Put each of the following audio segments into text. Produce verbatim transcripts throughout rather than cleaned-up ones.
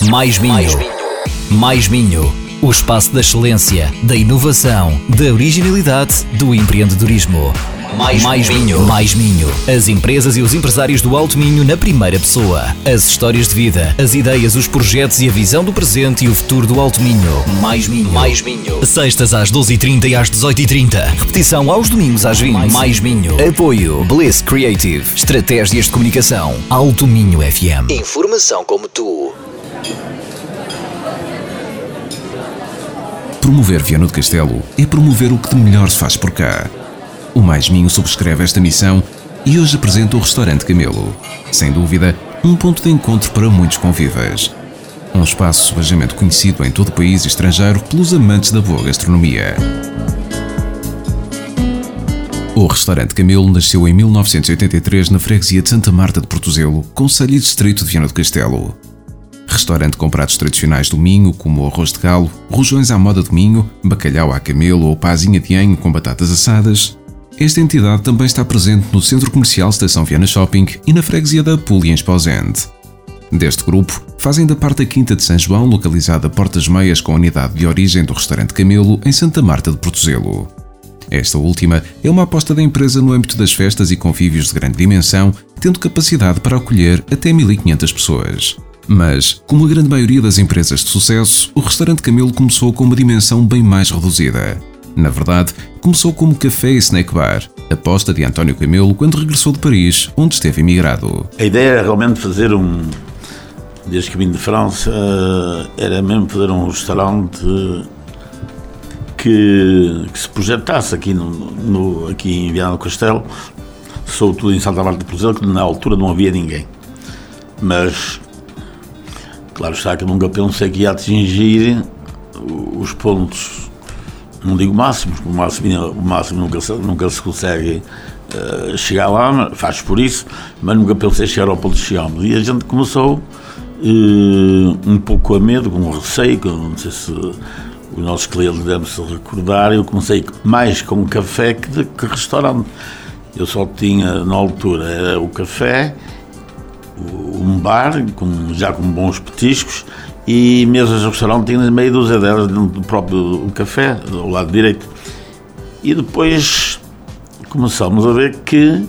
Mais Minho. Mais Minho. O espaço da excelência, da inovação, da originalidade, do empreendedorismo. Mais, mais Minho. Mais Minho. As empresas e os empresários do Alto Minho na primeira pessoa. As histórias de vida, as ideias, os projetos e a visão do presente e o futuro do Alto Minho. Mais Minho. Mais Minho. Sextas às doze e trinta e às dezoito e trinta. Repetição aos domingos às vinte. Mais, mais Minho. Apoio Bliss Creative. Estratégias de comunicação. Alto Minho F M. Informação como tu. Promover Viana do Castelo é promover o que de melhor se faz por cá. O Mais Minho subscreve esta missão e hoje apresenta o Restaurante Camelo. Sem dúvida, um ponto de encontro para muitos convivas. Um espaço subejamente conhecido em todo o país e estrangeiro pelos amantes da boa gastronomia. O Restaurante Camelo nasceu em mil novecentos e oitenta e três na freguesia de Santa Marta de Portozelo, concelho e distrito de Viana do Castelo. Restaurante com pratos tradicionais do Minho, como o arroz de galo, rojões à moda do Minho, bacalhau à camelo ou pazinha de anho com batatas assadas. Esta entidade também está presente no Centro Comercial Estação Viana Shopping e na freguesia da Apúlia em Esposende. Deste grupo, fazem da parte a Quinta de São João, localizada a Portas Meias com a unidade de origem do Restaurante Camelo, em Santa Marta de Portozelo. Esta última é uma aposta da empresa no âmbito das festas e convívios de grande dimensão, tendo capacidade para acolher até mil e quinhentas pessoas. Mas, como a grande maioria das empresas de sucesso, o Restaurante Camelo começou com uma dimensão bem mais reduzida. Na verdade, começou como café e snack bar, aposta de António Camelo quando regressou de Paris, onde esteve emigrado. A ideia era realmente fazer um, desde que vim de França, era mesmo fazer um restaurante que, que se projetasse aqui, no, no, aqui em Viana do Castelo, sobretudo em Santa Marta de Portozelo, que na altura não havia ninguém. Mas, claro está que nunca pensei que ia atingir os pontos, não digo máximos, porque o máximo, o máximo nunca, se, nunca se consegue uh, chegar lá, faz por isso, mas nunca pensei chegar ao ponto de chegarmos. E a gente começou uh, um pouco a medo, com receio, com, não sei se os nossos clientes devem se recordar, eu comecei mais com café que, de, que restaurante. Eu só tinha, na altura, era o café, um bar, com, já com bons petiscos, e mesas de restaurante tinha meia dúzia delas dentro do próprio café, ao lado direito. E depois começamos a ver que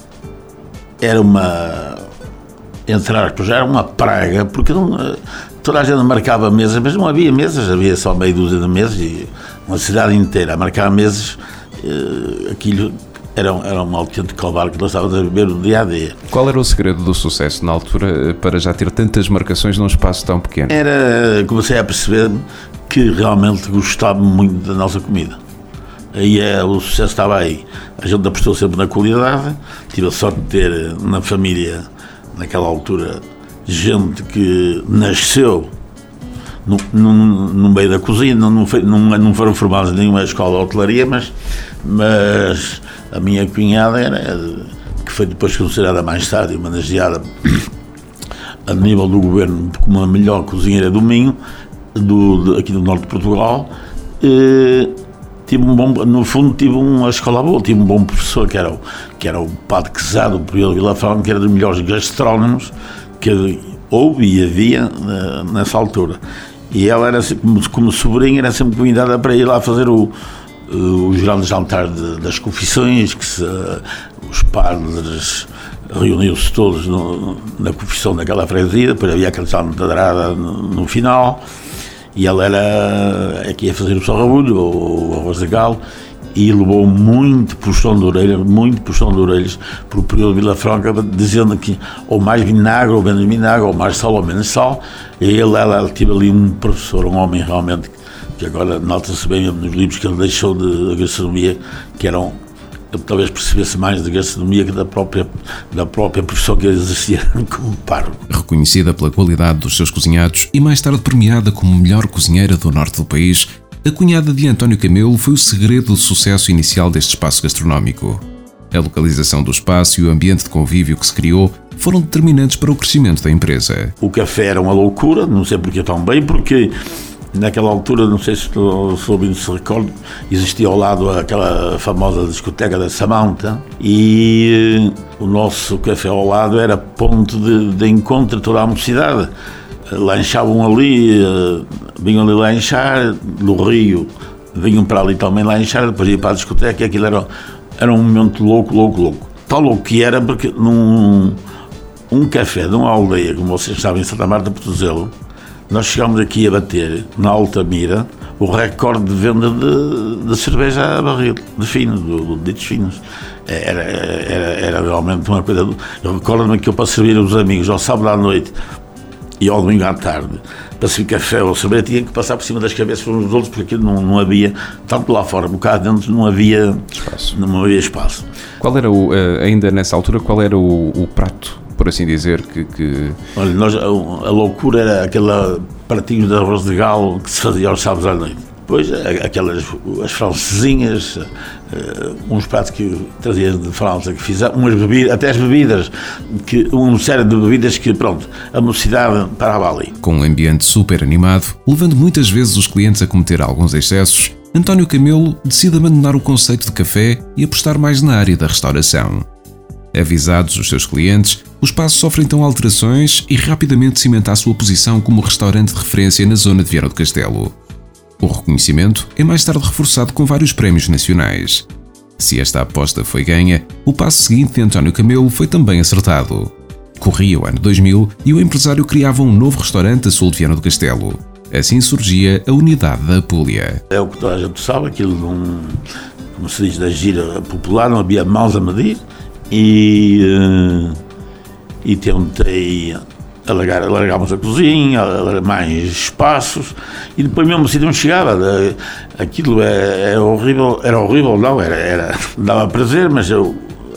era uma, entre aspas, já era uma praga, porque não, toda a gente marcava mesas, mas não havia mesas, havia só meia dúzia de mesas, e uma cidade inteira a marcar mesas, aquilo era, era um autêntico calvário que nós estávamos a viver no dia a dia. Qual era o segredo do sucesso na altura para já ter tantas marcações num espaço tão pequeno? Era, comecei a perceber que realmente gostava muito da nossa comida. Aí é, o sucesso estava aí. A gente apostou sempre na qualidade, tive a sorte de ter na família, naquela altura, gente que nasceu no, no, no meio da cozinha, não, não, foi, não, não foram formados em nenhuma escola de hotelaria, mas, mas a minha cunhada era, que foi depois considerada mais tarde, homenageada a nível do governo como a melhor cozinheira do Minho, do, do, aqui do norte de Portugal. E, tive um bom, no fundo tive uma escola boa, tive um bom professor que era o, que era o Padre Quezado, o Prior Vila Franca, que era dos melhores gastrónomos que houve e havia uh, nessa altura. E ela era como, como sobrinha, era sempre convidada para ir lá fazer o, uh, os grandes jantares de, das confissões, que se, uh, os padres reuniam-se todos no, na confissão daquela freguesia, depois havia aquele jantarada no, no final. E ela era é que ia fazer o sarrabulho, ou o arroz de galo, e levou muito puxão de orelhas, muito puxão de orelhas, para o período de Vila Franca, dizendo que ou mais vinagre, ou menos vinagre, ou mais sal, ou menos sal. E ele, ela, ela teve ali um professor, um homem realmente, que agora nota-se bem nos livros que ele deixou de, de gastronomia, que eram, ele talvez percebesse mais de gastronomia que da própria, da própria profissão que ele exercia como pároco. Reconhecida pela qualidade dos seus cozinhados e mais tarde premiada como melhor cozinheira do norte do país, a cunhada de António Camelo foi o segredo do sucesso inicial deste espaço gastronómico. A localização do espaço e o ambiente de convívio que se criou foram determinantes para o crescimento da empresa. O café era uma loucura, não sei porque tão bem, porque naquela altura, não sei se o Sobrinho se recorda, existia ao lado aquela famosa discoteca da Samanta e o nosso café ao lado era ponto de, de encontro de toda a mocidade. lanchavam ali, vinham ali lanchar, do Rio vinham para ali também lanchar, depois iam para a discoteca, e aquilo era, era um momento louco, louco, louco. Tal louco que era, porque num um café de uma aldeia, como vocês sabem, em Santa Marta de Portuzelo, nós chegámos aqui a bater, na Altamira, o recorde de venda de, de cerveja a barril, de fino, de, de ditos finos. Era, era, era realmente uma coisa... Eu recordo-me que eu, para servir os amigos ao sábado à noite e ao domingo à tarde, para servir café ou cerveja, tinha que passar por cima das cabeças uns dos outros, porque aquilo não, não havia, tanto lá fora como cá dentro, não havia espaço. Não havia espaço. Qual era, o, ainda nessa altura, qual era o, o prato, por assim dizer, que... que... Olha, nós, a, a loucura era aquele pratinho de arroz de galo que se fazia aos sábados à noite. Depois, aquelas as francesinhas, uh, uns pratos que trazia de França, que fizeram, umas bebidas, até as bebidas, que, uma série de bebidas que, pronto, a mocidade parava ali. Com um ambiente super animado, levando muitas vezes os clientes a cometer alguns excessos, António Camelo decide abandonar o conceito de café e apostar mais na área da restauração. Avisados os seus clientes, o espaço sofre então alterações e rapidamente cimenta a sua posição como restaurante de referência na zona de Viana do Castelo. O reconhecimento é mais tarde reforçado com vários prémios nacionais. Se esta aposta foi ganha, o passo seguinte de António Camelo foi também acertado. Corria o ano dois mil e o empresário criava um novo restaurante a sul de Viana do Castelo. Assim surgia a Unidade da Apúlia. É o que toda a gente sabe, aquilo não, como se diz, da gira popular, não havia mãos a medir, e, e tentei alargar, alargámos a cozinha, alargar mais espaços, e depois mesmo assim não chegava. Aquilo é, é horrível, era horrível, não, era, era, dava prazer, mas eu,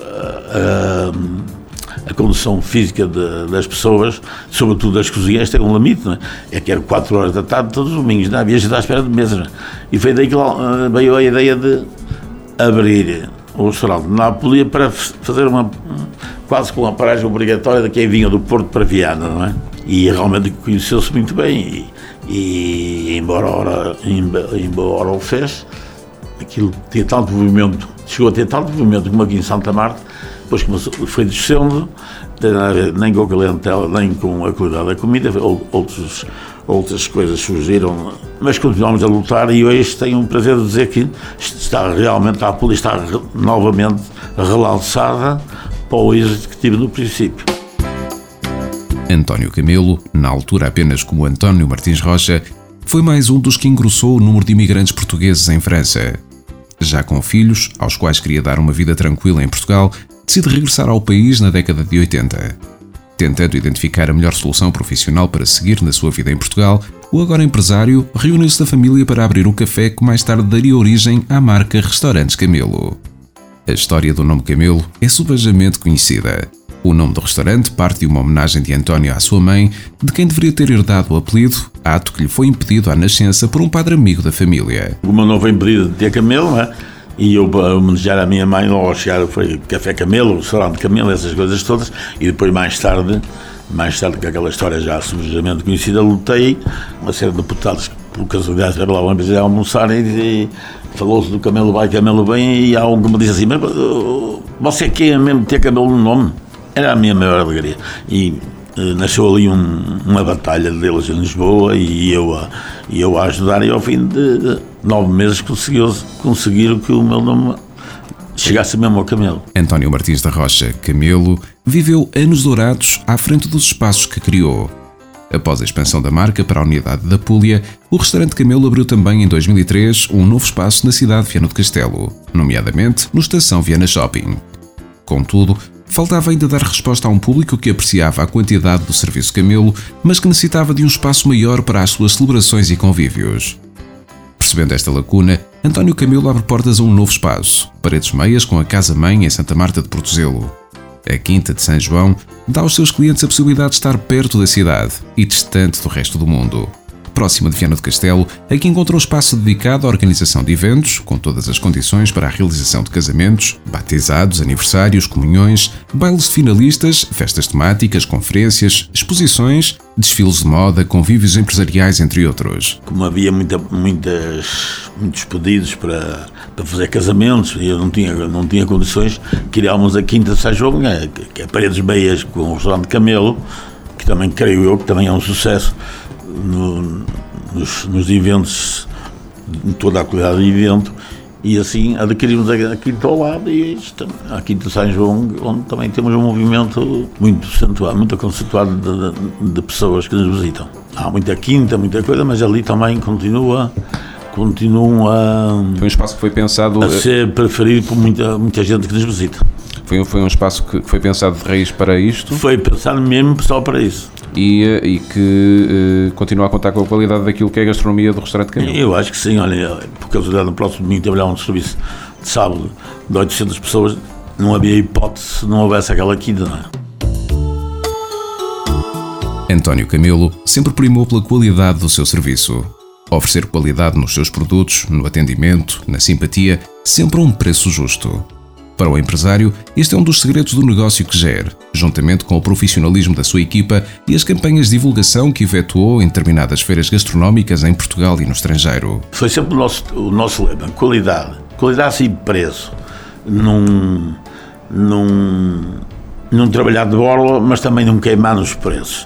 a, a condição física de, das pessoas, sobretudo das cozinhas, tem um limite, não é? É que era quatro horas da tarde, todos os domingos, não havia gente à espera de mesas, não é? E foi daí que veio a ideia de abrir o restaurante na Apúlia para fazer uma, quase com uma paragem obrigatória de quem vinha do Porto para Viana, não é? E realmente conheceu-se muito bem, e, e embora, ora, embora o fez, aquilo tinha tanto movimento, chegou a ter tanto movimento como aqui em Santa Marta, depois começou, foi descendo, nem com a clientela, nem com a qualidade da comida, outros, outras coisas surgiram, mas continuamos a lutar, e hoje tenho o prazer de dizer que está realmente, a Apúlia está novamente relançada para o êxito que tive no princípio. António Camelo, na altura apenas como António Martins Rocha, foi mais um dos que engrossou o número de imigrantes portugueses em França. Já com filhos, aos quais queria dar uma vida tranquila em Portugal, decide regressar ao país na década de oitenta. Tentando identificar a melhor solução profissional para seguir na sua vida em Portugal, o agora empresário reuniu-se da família para abrir o café que mais tarde daria origem à marca Restaurantes Camelo. A história do nome Camelo é subejamente conhecida. O nome do restaurante parte de uma homenagem de António à sua mãe, de quem deveria ter herdado o apelido, ato que lhe foi impedido à nascença por um padre amigo da família. O meu nome foi impedido de ter Camelo, não é? E eu, para homenagear a minha mãe, logo ao chegar foi Café Camelo, Restaurante Camelo, essas coisas todas, e depois mais tarde, mais tarde que aquela história já subejamente conhecida, lutei, uma série de deputados, por casualidade, para lá vamos a almoçar, e, e falou-se do Camelo vai, Camelo bem, e há um que me disse assim, mas você quer mesmo ter Camelo no nome? Era a minha maior alegria. E uh, nasceu ali um, uma batalha deles em Lisboa, e eu a, e eu a ajudar, e ao fim de, de nove meses conseguiu, conseguiram que o meu nome chegasse mesmo ao Camelo. António Martins da Rocha, Camelo, viveu anos dourados à frente dos espaços que criou. Após a expansão da marca para a Unidade da Apúlia, o restaurante Camelo abriu também em dois mil e três um novo espaço na cidade de Viana do Castelo, nomeadamente no Estação Viana Shopping. Contudo, faltava ainda dar resposta a um público que apreciava a quantidade do serviço Camelo, mas que necessitava de um espaço maior para as suas celebrações e convívios. Percebendo esta lacuna, António Camelo abre portas a um novo espaço, paredes meias com a Casa-Mãe em Santa Marta de Portuzelo. A Quinta de São João dá aos seus clientes a possibilidade de estar perto da cidade e distante do resto do mundo. Próxima de Viana do Castelo, aqui encontrou um espaço dedicado à organização de eventos, com todas as condições para a realização de casamentos, batizados, aniversários, comunhões, bailes de finalistas, festas temáticas, conferências, exposições, desfiles de moda, convívios empresariais, entre outros. Como havia muita, muitas, muitos pedidos para, para fazer casamentos, e eu não tinha, não tinha condições, criámos a Quinta de São João, que é paredes meias com o restaurante Camelo, que também creio eu que também é um sucesso no, nos, nos eventos, em toda a qualidade de evento, e assim adquirimos a Quinta ao lado e a Quinta de São João, onde também temos um movimento muito acentuado, muito conceituado de, de, de pessoas que nos visitam. Há muita quinta, muita coisa, mas ali também continua, continua foi um espaço que foi pensado a ser preferido por muita, muita gente que nos visita. Foi, foi um espaço que foi pensado de raiz para isto? Foi pensado mesmo só para isso. E, e que uh, continua a contar com a qualidade daquilo que é a gastronomia do restaurante Camilo? Eu acho que sim, olha, porque no próximo domingo trabalhar um serviço de sábado de oitocentas pessoas, não havia hipótese se não houvesse aquela quinta, não é? António Camilo sempre primou pela qualidade do seu serviço. Oferecer qualidade nos seus produtos, no atendimento, na simpatia, sempre a um preço justo. Para o empresário, este é um dos segredos do negócio que gera, juntamente com o profissionalismo da sua equipa e as campanhas de divulgação que efetuou em determinadas feiras gastronómicas em Portugal e no estrangeiro. Foi sempre o nosso, o nosso lema, qualidade. Qualidade e preço. Num, num, num trabalhar de borla, mas também não queimar nos preços.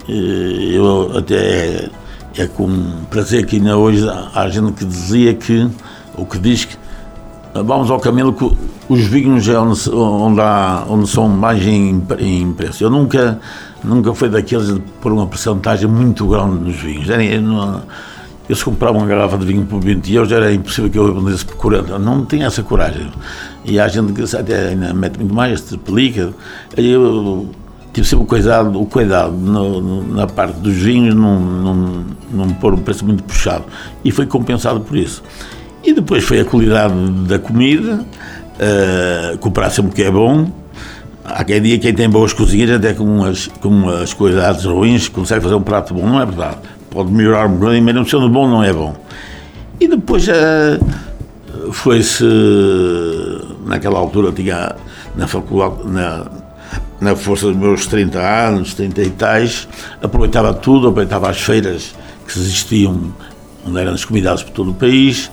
Eu até é com prazer que ainda hoje há gente que dizia que, ou que diz que vamos ao Camilo que os vinhos é onde, onde, há, onde são mais em, em preço. Eu nunca, nunca fui daqueles de pôr uma porcentagem muito grande nos vinhos. Era, eu, não, eu se comprava uma garrafa de vinho por vinte euros, era impossível que eu vendesse por quarenta. Não tinha essa coragem. E há gente que até ainda mete muito mais, triplica. Eu tive sempre o cuidado, o cuidado no, no, na parte dos vinhos, não, não, não pôr um preço muito puxado. E foi compensado por isso. E depois foi a qualidade da comida, uh, comprar sempre o que é bom. Há quem diga que quem tem boas cozinhas, até com as, com as qualidades ruins, consegue fazer um prato bom. Não é verdade. Pode melhorar um bocadinho, mas não sendo bom, não é bom. E depois uh, foi-se, naquela altura, tinha na faculdade, na, na força dos meus trinta anos, trinta e tais, aproveitava tudo, aproveitava as feiras que existiam, onde eram convidados por todo o país.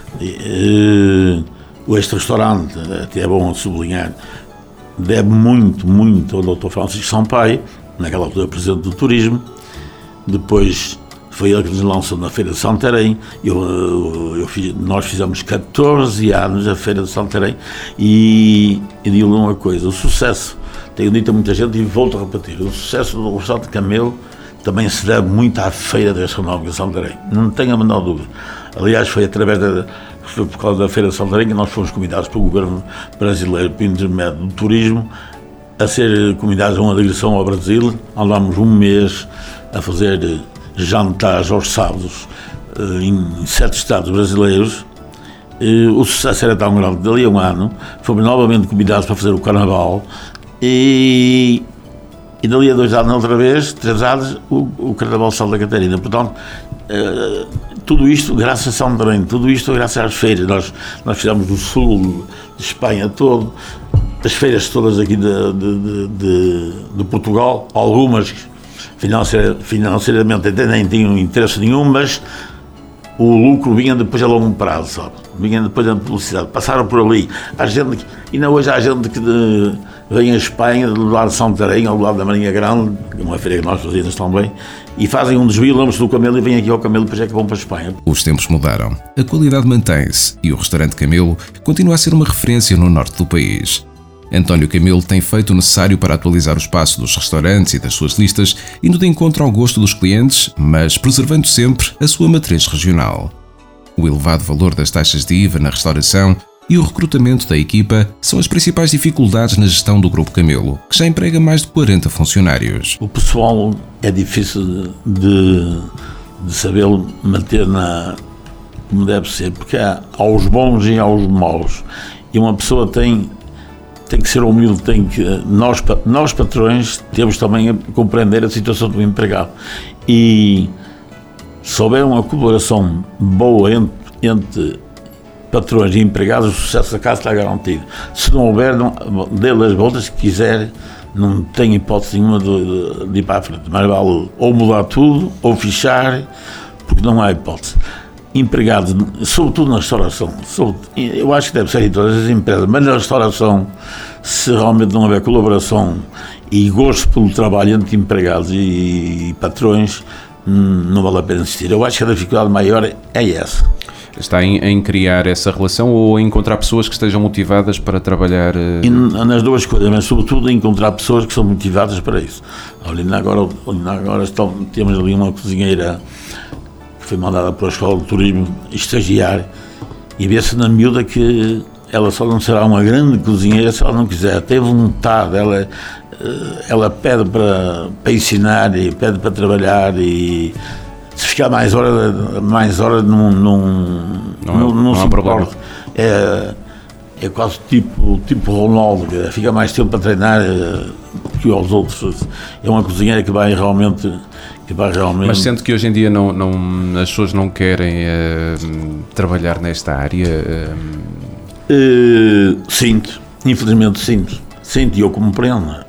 E, uh, o este restaurante, até é bom sublinhar, deve muito, muito ao doutor Francisco Sampaio, naquela altura presidente do turismo. Depois foi ele que nos lançou na Feira de Santarém. Eu, eu, eu fiz, nós fizemos catorze anos a Feira de Santarém e, e digo-lhe uma coisa, o sucesso, tenho dito a muita gente e volto a repetir, o sucesso do restaurante Camilo também se deve muito à Feira Gastronómica de Santarém, não tenho a menor dúvida. Aliás, foi através da, foi por causa da Feira de Santarém que nós fomos convidados pelo governo brasileiro, por intermédio do turismo, a ser convidados a uma digressão ao Brasil. Andámos um mês a fazer jantares aos sábados em sete estados brasileiros. O sucesso era tão grande que dali a um ano fomos novamente convidados para fazer o Carnaval e, e dali a dois anos outra vez, três anos, o, o Carnaval de Santa Catarina. Portanto, Uh, tudo isto graças a Santarém, tudo isto graças às feiras. Nós, nós fizemos do sul de Espanha todo, as feiras todas aqui de, de, de, de, de Portugal, algumas financeir, financeiramente até nem tinham interesse nenhum, mas o lucro vinha depois a longo prazo, sabe? Vinha depois da publicidade, passaram por ali. Há gente que, ainda hoje há gente que de, vem a Espanha, do lado de Santarém, ao lado da Marinha Grande, uma feira que nós fazíamos também, e fazem um desvio, lembram-se do Camilo e vêm aqui ao Camilo e depois é que vão para a Espanha. Os tempos mudaram, a qualidade mantém-se e o restaurante Camilo continua a ser uma referência no norte do país. António Camilo tem feito o necessário para atualizar o espaço dos restaurantes e das suas listas, indo de encontro ao gosto dos clientes, mas preservando sempre a sua matriz regional. O elevado valor das taxas de I V A na restauração e o recrutamento da equipa são as principais dificuldades na gestão do Grupo Camilo, que já emprega mais de quarenta funcionários. O pessoal é difícil de, de saber manter na, como deve ser, porque há, há os bons e há os maus. E uma pessoa tem, tem que ser humilde, tem que, nós, nós patrões temos também a compreender a situação do empregado. E se houver uma colaboração boa entre, entre patrões e empregados, o sucesso da casa está garantido. Se não houver, não, dê-lhe as voltas que quiser, não tem hipótese nenhuma de, de, de ir para a frente. Mas vale ou mudar tudo, ou fechar, porque não há hipótese. empregados, sobretudo na restauração, eu acho que deve ser em todas as empresas, mas na restauração, se realmente não houver colaboração e gosto pelo trabalho entre empregados e, e patrões, não vale a pena insistir. Eu acho que a dificuldade maior é essa. Está em, em criar essa relação ou em encontrar pessoas que estejam motivadas para trabalhar? E nas duas coisas, mas sobretudo encontrar pessoas que são motivadas para isso. Olha, agora, agora estão, temos ali uma cozinheira que foi mandada para a Escola de Turismo estagiar e vê-se na miúda que ela só não será uma grande cozinheira se ela não quiser. Tem vontade, ela, ela pede para, para ensinar e pede para trabalhar e se ficar mais horas, mais horas não, não, não, não, não se importa. É, é quase tipo, tipo Ronaldo, fica mais tempo para treinar que aos outros. É uma cozinheira que vai realmente... Que vai realmente... Mas sente que hoje em dia não, não, as pessoas não querem uh, trabalhar nesta área? Uh... Uh, sinto, infelizmente sinto. Sinto e eu compreendo. Uh,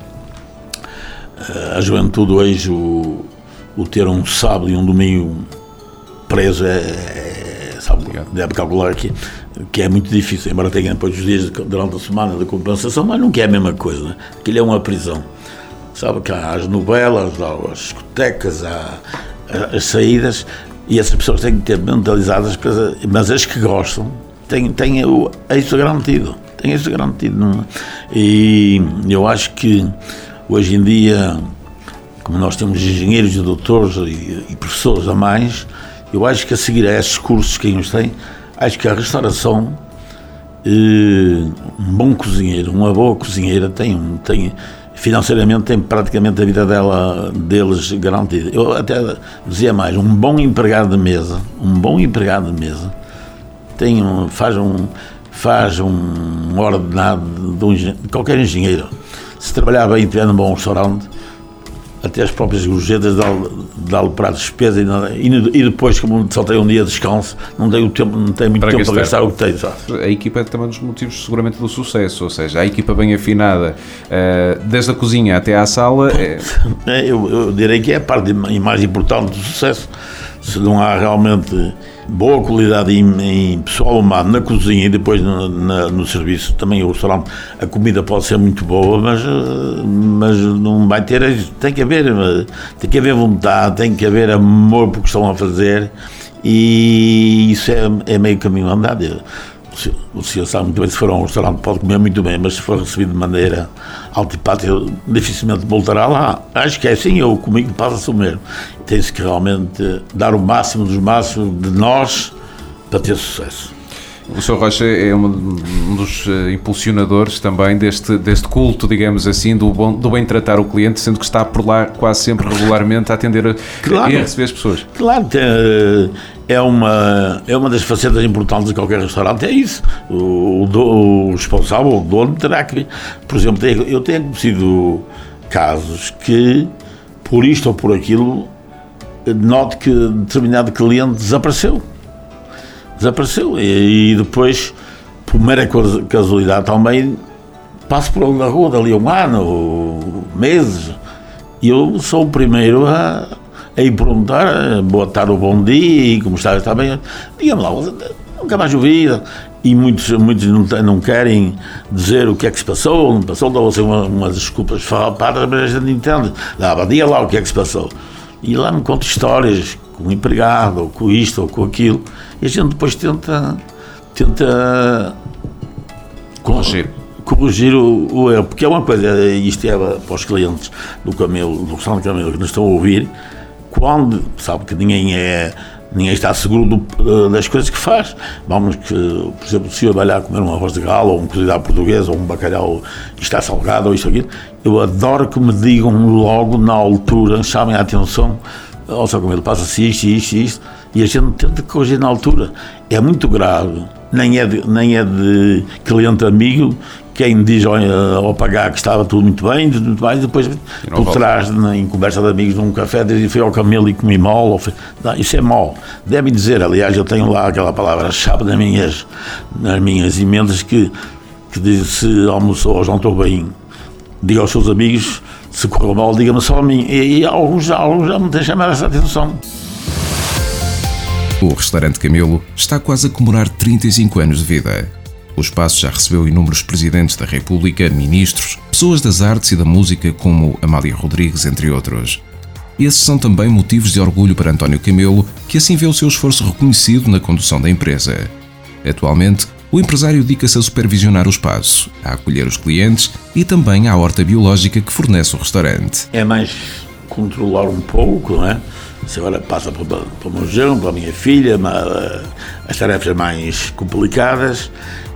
a juventude hoje, o, o ter um sábado e um domingo preso é, é sabe, deve calcular que, que é muito difícil, embora tenha depois os dias durante a semana de compensação, mas não que é a mesma coisa, né? Aquilo é uma prisão. Sabe que há as novelas, há as discotecas, há as saídas, e essas pessoas têm que ter mentalizadas, mas as que gostam têm, têm isso garantido, têm isso garantido. Não? E eu acho que hoje em dia, como nós temos engenheiros e doutores e, e professores a mais, eu acho que a seguir a esses cursos que eles têm, acho que a restauração, um bom cozinheiro, uma boa cozinheira tem, tem financeiramente tem praticamente a vida dela, deles garantida. Eu até dizia mais, um bom empregado de mesa, um bom empregado de mesa tem um, faz, um, faz um ordenado de, um, de qualquer engenheiro. Se trabalhar bem e tiver num bom restaurante, até as próprias gorjetas dá-lhe para a despesa e, e depois, como só tem um dia de descanso, não tem, o tempo, não tem muito para tempo gastar. para gastar o que tem. Sabe? A equipa é também um dos motivos seguramente do sucesso, ou seja, a equipa bem afinada, uh, desde a cozinha até à sala... É... Eu, eu direi que é a parte mais importante do sucesso. Se não há realmente boa qualidade em, em pessoal humano na cozinha e depois no, na, no serviço, também o restaurante, a comida pode ser muito boa, mas, mas não vai ter, tem que haver, tem que haver vontade, tem que haver amor por que estão a fazer, e isso é, é meio caminho andado. O senhor sabe muito bem, se for a um restaurante pode comer muito bem, mas se for recebido de maneira antipática, dificilmente voltará lá. Acho que é assim, eu comigo passa-se o mesmo. Tem-se que realmente dar o máximo dos máximos de nós para ter sucesso. O senhor Rocha é um, um dos uh, impulsionadores também deste, deste culto, digamos assim, do, bom, do bem tratar o cliente, sendo que está por lá quase sempre regularmente a atender a, claro, e a receber as pessoas. Claro, é uma, é uma das facetas importantes de qualquer restaurante, é isso. O, o, o responsável, o dono, terá que... Por exemplo, eu tenho conhecido casos que, por isto ou por aquilo, noto que determinado cliente desapareceu. Desapareceu e, e depois, por mera casualidade também, passo por ali na rua dali um ano, meses, e eu sou o primeiro a, a ir perguntar, boa tarde ou bom dia, e como está, está bem, diga-me lá, nunca mais ouvi, e muitos, muitos não, não querem dizer o que é que se passou, não passou, dão assim umas, umas desculpas farrapadas, mas a gente entende, dá, diga lá o que é que se passou. E lá me conta histórias, com o empregado, ou com isto, ou com aquilo, e a gente depois tenta, tenta corrigir, corrigir o, o erro, porque é uma coisa, isto é para os clientes do Camelo, do restaurante Camelo, que nos estão a ouvir, quando, sabe que ninguém é, ninguém está seguro do, das coisas que faz. Vamos que, por exemplo, se eu vai lá comer um arroz de galo, ou um cozidado português, ou um bacalhau e está salgado, ou isto ou aquilo, eu adoro que me digam logo na altura, chamem a atenção, ó, só como ele passa-se isto, isto, isto, e a gente tenta corrigir na altura. É muito grave, nem é de, nem é de cliente amigo, quem diz ao, ao pagar que estava tudo muito bem, tudo muito bem, e depois e por trás, em conversa de amigos num café, diz, fui ao Camelo e comi mal, ou foi, não, isso é mal. Devem dizer, aliás, eu tenho lá aquela palavra-chave nas minhas, nas minhas emendas que, que diz, se almoçou ou jantou bem, diga aos seus amigos, se correu mal, diga-me só a mim. E, e alguns, alguns já me têm chamado essa atenção. O restaurante Camelo está quase a comemorar trinta e cinco anos de vida. O espaço já recebeu inúmeros presidentes da República, ministros, pessoas das artes e da música como Amália Rodrigues, entre outros. Esses são também motivos de orgulho para António Camelo, que assim vê o seu esforço reconhecido na condução da empresa. Atualmente, o empresário dedica-se a supervisionar o espaço, a acolher os clientes e também à horta biológica que fornece o restaurante. É mais controlar um pouco, não é? Se agora passa para, para o meu genro, para a minha filha, as tarefas mais complicadas.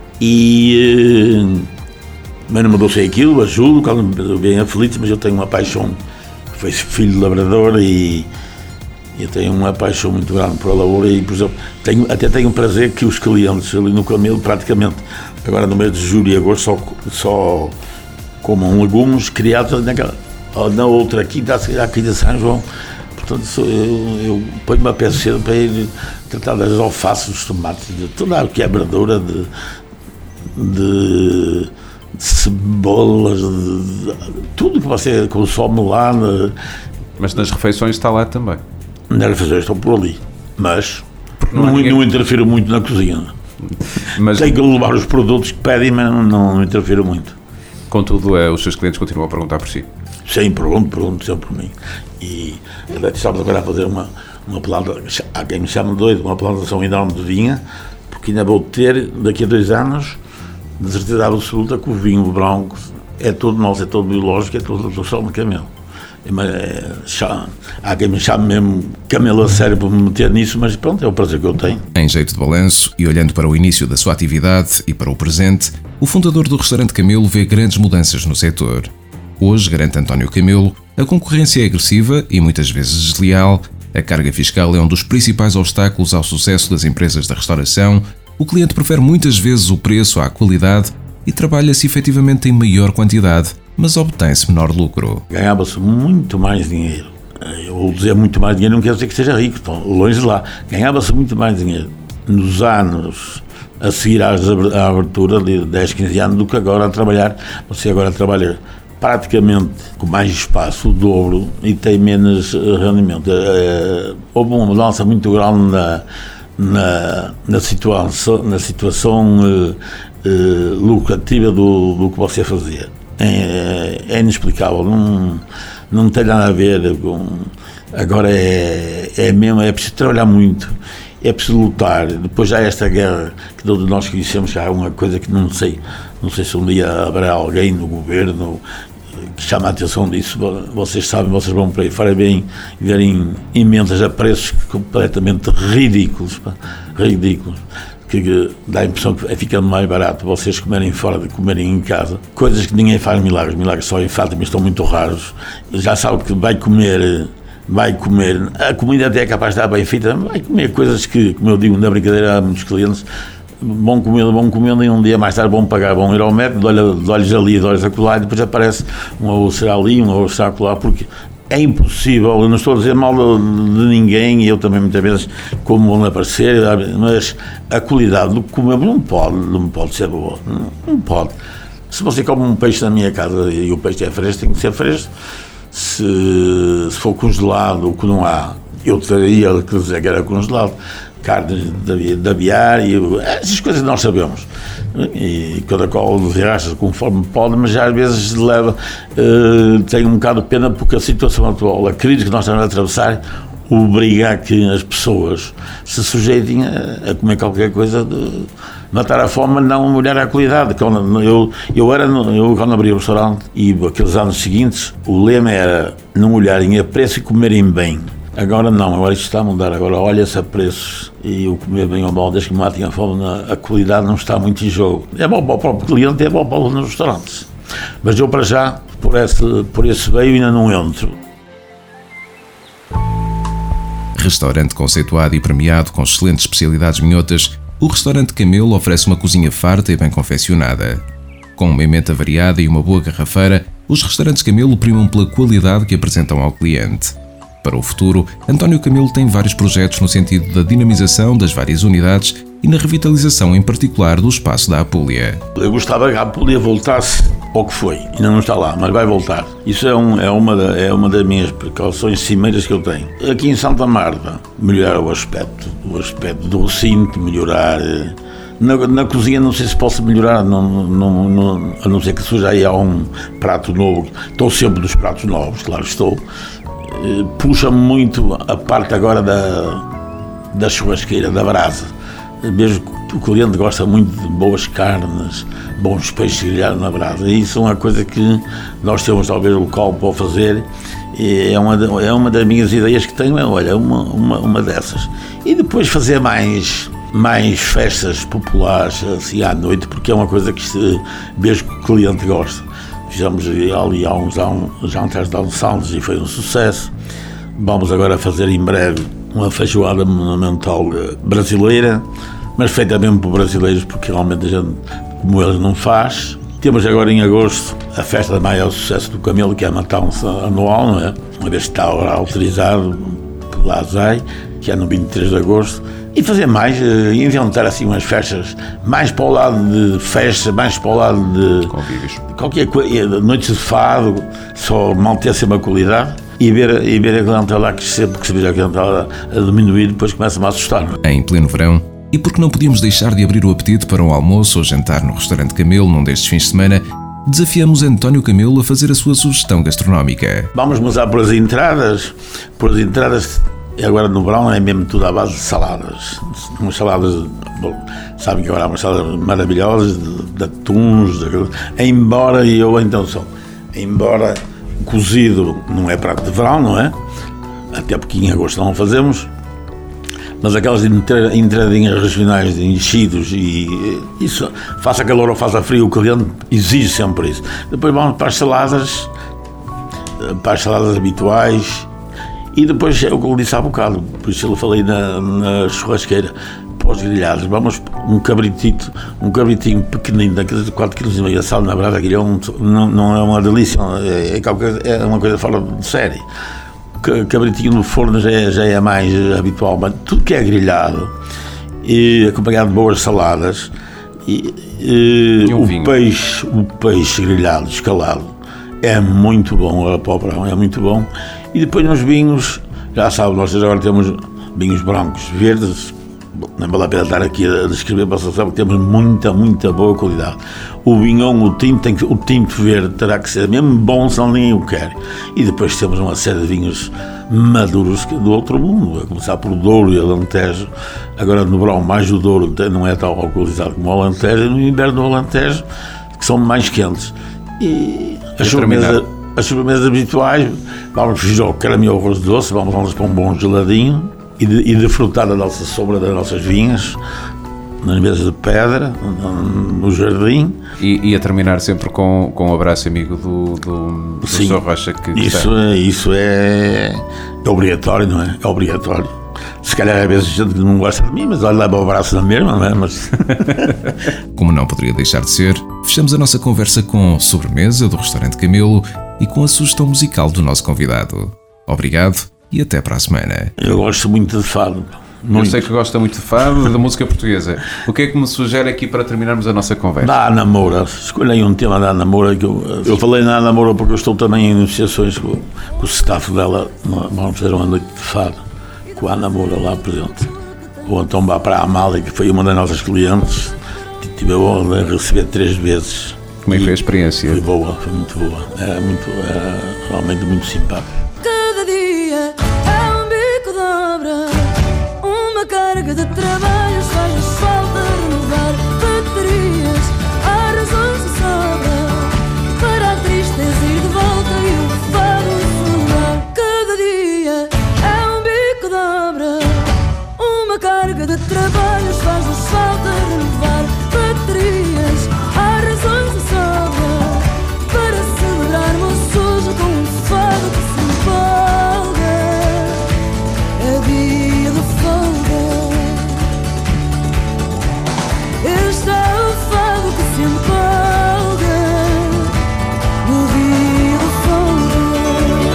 E mas não me dou-se aquilo, ajudo quando me bem aflito, mas eu tenho uma paixão, foi filho de labrador e eu tenho uma paixão muito grande por a lavoura e, por exemplo, tenho, até tenho um prazer que os clientes ali no Camelo, praticamente, agora no mês de julho e agosto, só, só comam legumes criados naquela, na outra quinta, a quinta de São João. Portanto, eu, eu ponho-me a pé cedo para ir tratar das alfaces, dos tomates, de toda a que é verdura, de De, de cebolas, de, de, tudo que você consome lá. Na, mas nas refeições está lá também? Nas refeições estão por ali, mas não, não, ninguém... não interfiro muito na cozinha. Mas... Tenho que levar os produtos que pedem, mas não, não interfiro muito. Contudo, é, os seus clientes continuam a perguntar por si? Sim, pergunto, pergunto sempre por mim. E estamos agora a fazer uma, uma planta, há quem me chama doido, uma plantação enorme de vinha, porque ainda vou ter, daqui a dois anos, de certeza absoluta que o vinho branco é todo nosso, é todo biológico, é todo do sol de Camelo. É, chama, há quem me chame mesmo Camelo a sério por me meter nisso, mas pronto, é o prazer que eu tenho. Em jeito de balanço e olhando para o início da sua atividade e para o presente, o fundador do restaurante Camelo vê grandes mudanças no setor. Hoje, garante António Camelo, a concorrência é agressiva e muitas vezes desleal, a carga fiscal é um dos principais obstáculos ao sucesso das empresas da restauração, o cliente prefere muitas vezes o preço à qualidade e trabalha-se efetivamente em maior quantidade, mas obtém-se menor lucro. Ganhava-se muito mais dinheiro. Eu vou dizer muito mais dinheiro, não quer dizer que seja rico, estou longe de lá. Ganhava-se muito mais dinheiro nos anos a seguir à abertura de dez, quinze anos do que agora a trabalhar. Você agora trabalha praticamente com mais espaço, o dobro, e tem menos rendimento. Houve uma mudança muito grande na Na, na situação, na situação uh, uh, lucrativa do, do que você fazia. É, é inexplicável, não, não tem nada a ver com... Agora é, é mesmo, é preciso trabalhar muito, é preciso lutar. Depois já há esta guerra que todos nós conhecemos, já há uma coisa que não sei, não sei se um dia haverá alguém no governo que chama a atenção disso. Vocês sabem, vocês vão para aí fora bem verem emendas a preços completamente ridículos, pá, ridículos, que dá a impressão que fica mais barato vocês comerem fora de comerem em casa, coisas que ninguém faz milagres, milagres só em Fátima estão muito raros. Já sabe que vai comer, vai comer, a comida até é capaz de estar bem feita, vai comer coisas que, como eu digo na brincadeira a muitos clientes, bom comendo, bom comendo, e um dia mais tarde vão pagar, vão ir ao médico, de olhos ali, de olhos acolá, e depois aparece um úlcera ali, um úlcera acolá, porque é impossível. Eu não estou a dizer mal de, de ninguém, e eu também muitas vezes como vão aparecer, mas a qualidade do que comemos não pode, não pode ser boa, não, não pode. Se você come um peixe na minha casa e o peixe é fresco, tem que ser fresco. Se, se for congelado, o que não há, eu teria que dizer que era congelado. Carne de, de aviar, e essas coisas nós sabemos, e cada qual desgraça conforme pode, mas já às vezes leva, uh, tenho um bocado de pena porque a situação atual, a crise que nós estamos a atravessar, obriga a que as pessoas se sujeitem a, a comer qualquer coisa, de matar a fome, mas não olhar à qualidade. Quando eu, eu, era, eu quando abri o restaurante, e aqueles anos seguintes, o lema era não olharem a preço e comerem bem. Agora não, agora isto está a mudar, agora olha-se a preços e o comer bem ou mal, desde que matem a fome, a qualidade não está muito em jogo. É bom para o próprio cliente, é bom para os restaurantes. Mas eu para já, por esse, por esse veio, ainda não entro. Restaurante conceituado e premiado com excelentes especialidades minhotas, o restaurante Camelo oferece uma cozinha farta e bem confeccionada. Com uma emenda variada e uma boa garrafeira, os restaurantes Camelo primam pela qualidade que apresentam ao cliente. Para o futuro, António Camelo tem vários projetos no sentido da dinamização das várias unidades e na revitalização em particular do espaço da Apulia. Eu gostava que a Apulia voltasse ao que foi, ainda não está lá, mas vai voltar. Isso é, um, é, uma, da, é uma das minhas precauções cimeiras que eu tenho. Aqui em Santa Marta, melhorar o aspecto, o aspecto do recinto, melhorar... Na, na cozinha não sei se posso melhorar, não, não, não, a não ser que surja aí há um prato novo. Estou sempre dos pratos novos, claro estou. Puxa-me muito a parte agora da, da churrasqueira, da brasa. Mesmo que o cliente gosta muito de boas carnes, bons peixes grelhados na brasa. E isso é uma coisa que nós temos talvez local para fazer. É uma, é uma das minhas ideias que tenho, é, olha, uma, uma, uma dessas. E depois fazer mais... mais festas populares assim à noite, porque é uma coisa que mesmo que o cliente gosta. Fizemos ali há uns jantares de almoçados e foi um sucesso. Vamos agora fazer em breve uma feijoada monumental brasileira, mas feita mesmo por brasileiros, porque realmente a gente, como eles, não faz. Temos agora em agosto a festa de maior sucesso do Camelo, que é a matança anual, não é? Uma vez que está agora autorizado pela A S A I, que é no vinte e três de agosto. E fazer mais, inventar assim umas festas mais para o lado de festa, mais para o lado de convívios. Qualquer coisa, noites de fado, só manter sempre a qualidade e ver, e ver a clientela crescer, porque se vir a clientela a diminuir, depois começa-me a assustar. Em pleno verão, e porque não podíamos deixar de abrir o apetite para um almoço ou jantar no restaurante Camelo num destes fins de semana, desafiamos António Camelo a fazer a sua sugestão gastronómica. Vamos começar por as entradas, por as entradas. E agora no verão é mesmo tudo à base de saladas. Umas saladas, bom, sabem que agora há umas saladas maravilhosas, de, de atuns, de, embora eu então sou, embora cozido não é prato de verão, não é? Até porque em agosto não o fazemos, mas aquelas entradinhas regionais de enchidos e isso, faça calor ou faça frio, o cliente exige sempre isso. Depois vamos para as saladas, para as saladas habituais. E depois é o que eu disse há bocado, por isso eu falei na, na churrasqueira, pós-grelhados, vamos um cabritito, um cabritinho pequenino, daqueles de quatro vírgula cinco quilos assado na brasa, aquilo é um, não, não é uma delícia, é, é, é uma coisa fora de série. O cabritinho no forno já é, já é mais habitual, mas tudo que é grelhado, e acompanhado de boas saladas, e, e, e um o, vinho. peixe, o peixe grelhado, escalado, é muito bom, a pobrão é muito bom. E depois nos vinhos, já sabe, nós agora temos vinhos brancos, verdes, não vale a pena estar aqui a descrever para vocês, porque temos muita, muita boa qualidade. O vinhão, o tinto, tem que, o tinto verde terá que ser mesmo bom, senão ninguém o quer. E depois temos uma série de vinhos maduros do outro mundo, a começar por Douro e Alentejo. Agora no verão mais o Douro não é tão alcoolizado como o Alentejo, e no inverno o Alentejo, que são mais quentes. E a sobremesa... As sobremesas habituais, vamos fugir ao creme e ao arroz doce, vamos, vamos para um bom geladinho e de, e de frutar da nossa sombra das nossas vinhas, nas mesas de pedra, no jardim. E, e a terminar sempre com, com um abraço amigo do, do, do Sr. Rocha. Que, que isso, é, isso é, é obrigatório, não é? É obrigatório. Se calhar às vezes gente que não gosta de mim, mas olha, leva o abraço na mesma, não é? Mas... Como não poderia deixar de ser, fechamos a nossa conversa com sobremesa do restaurante Camelo e com a sugestão musical do nosso convidado. Obrigado e até para a semana. Eu gosto muito de fado. Muito. Eu sei que gosta muito de fado, da música portuguesa. O que é que me sugere aqui para terminarmos a nossa conversa? Da Ana Moura. Escolhi aí um tema da Ana Moura. Que eu, eu falei na Ana Moura porque eu estou também em negociações com, com o staff dela. Vamos fazer uma noite de fado com a Ana Moura lá presente. Ou então vá para a Amália, que foi uma das nossas clientes. Tive a honra de receber três vezes. Como é que foi a experiência? Foi boa, foi muito boa. Era, muito, era realmente muito simpático. Cada dia é um bico de obra, uma carga de trabalhos, faz-nos falta renovar baterias, há razões de sobra para a tristeza ir de volta e o fado sonar. Cada dia é um bico de obra, uma carga de trabalhos, faz-nos falta renovar baterias, há razões de sobra para celebrarmos hoje com um fado que se empolga. É dia de folga. Este é o fado que se empolga no dia de folga.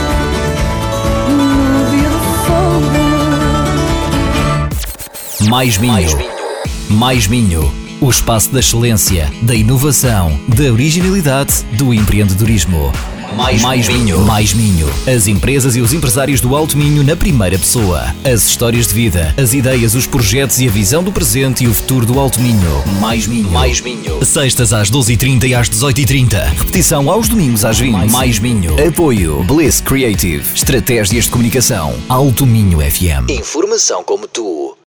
No dia de folga. Mais Minho. Mais Minho, o espaço da excelência, da inovação, da originalidade, do empreendedorismo. Mais, mais Minho. Mais Minho. As empresas e os empresários do Alto Minho na primeira pessoa. As histórias de vida, as ideias, os projetos e a visão do presente e o futuro do Alto Minho. Mais Minho. Mais Minho. Sextas às doze e trinta e às dezoito e trinta. Repetição aos domingos às vinte. Mais, mais Minho. Apoio Bliss Creative. Estratégias de comunicação. Alto Minho F M. Informação como tu.